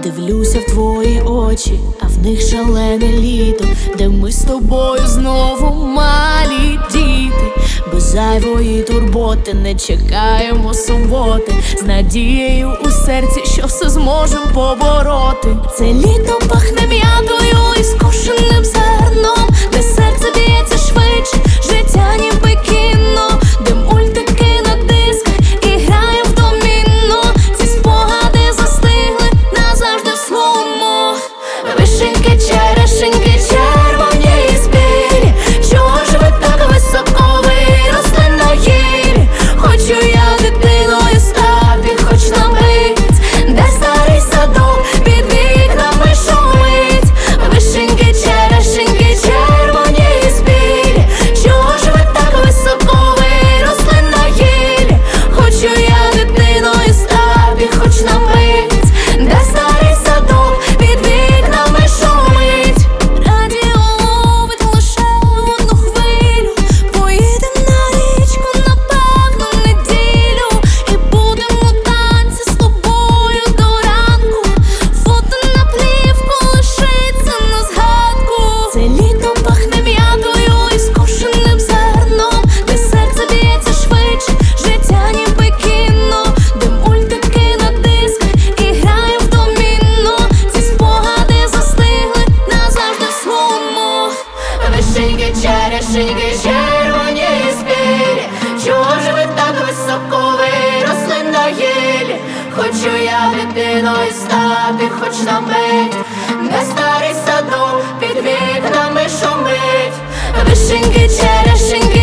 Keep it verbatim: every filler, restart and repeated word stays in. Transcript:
Дивлюся в твої очі, а в них шалене літо, де ми з тобою знову малі діти. Без зайвої турботи не чекаємо суботи, з надією у серці, що все зможем побороти. Це літо пахне м'ятою і скошеним зерном, де серце б'ється швидше, життя ніби кіно, де мультики на дисках і грає в доміно. Ці спогади застигли назавжди в слоумо. Вишеньки, черешеньки, червоні і білі, чого ж ви так високо виросли на гілі? Хочу я дитиною стати хоч на мить, де старий садок під вікнами шумить. Вишеньки, черешеньки, червоні і білі, чого ж ви так високо виросли на гілі? Хочу я дитиною стати хоч на мить, де старий садок під вікнами шумить. Радіо ловить лише одну хвилю, поїдем на річку, напевно, в неділю, і будемо танці з тобою до ранку. Фото на плівку лишиться на згадку. Це літо пахне м'ятою і скошеним зерном, де серце б'ється швидше, життя ніби кіно, де мультики на дисках і грає в доміно. Ці спогади застигли назавжди в слоумо. Вишеньки, черешеньки, червоні і білі, чого ж ви так високо виросли на гілі? Хочу я дитиною стати хоч на мить, де старий садок під вікнами шумить. Вишеньки, черешеньки,